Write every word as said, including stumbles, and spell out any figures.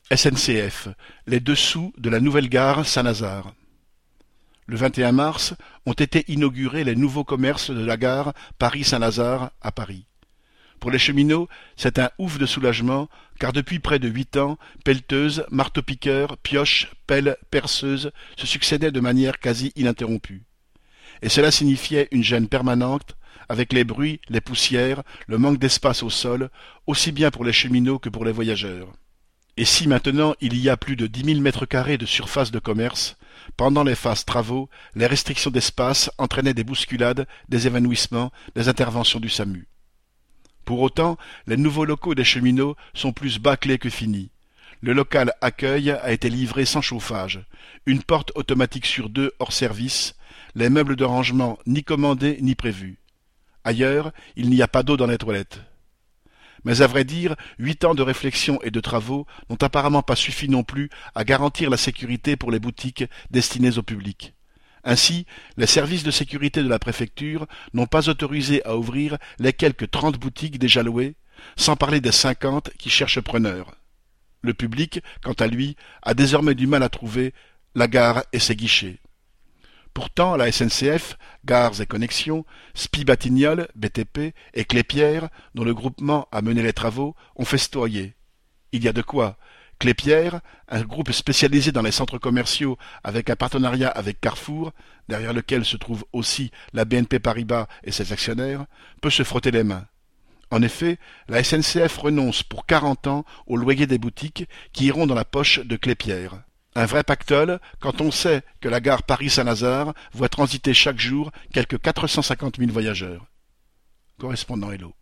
S N C F, les dessous de la nouvelle gare Saint-Lazare. Le vingt et un mars ont été inaugurés les nouveaux commerces de la gare Paris-Saint-Lazare à Paris. Pour les cheminots, c'est un ouf de soulagement, car depuis près de huit ans, pelleteuses, marteaux-piqueurs, pioches, pelles, perceuses se succédaient de manière quasi ininterrompue. Et cela signifiait une gêne permanente, avec les bruits, les poussières, le manque d'espace au sol, aussi bien pour les cheminots que pour les voyageurs. Et si maintenant il y a plus de dix mille mètres carrés de surface de commerce, pendant les phases travaux, les restrictions d'espace entraînaient des bousculades, des évanouissements, des interventions du SAMU. Pour autant, les nouveaux locaux des cheminots sont plus bâclés que finis. Le local accueil a été livré sans chauffage, une porte automatique sur deux hors service, les meubles de rangement ni commandés ni prévus. Ailleurs, il n'y a pas d'eau dans les toilettes. Mais à vrai dire, huit ans de réflexion et de travaux n'ont apparemment pas suffi non plus à garantir la sécurité pour les boutiques destinées au public. Ainsi, les services de sécurité de la préfecture n'ont pas autorisé à ouvrir les quelques trente boutiques déjà louées, sans parler des cinquante qui cherchent preneurs. Le public, quant à lui, a désormais du mal à trouver la gare et ses guichets. Pourtant, la S N C F, Gares et Connexions, S P I Batignolles, B T P et Clépierre, dont le groupement a mené les travaux, ont festoyé. Il y a de quoi. Clépierre, un groupe spécialisé dans les centres commerciaux avec un partenariat avec Carrefour, derrière lequel se trouve aussi la B N P Paribas et ses actionnaires, peut se frotter les mains. En effet, la S N C F renonce pour quarante ans au loyer des boutiques qui iront dans la poche de Clépierre. Un vrai pactole quand on sait que la gare Paris-Saint-Lazare voit transiter chaque jour quelque quatre cent cinquante mille voyageurs. Correspondant Hello.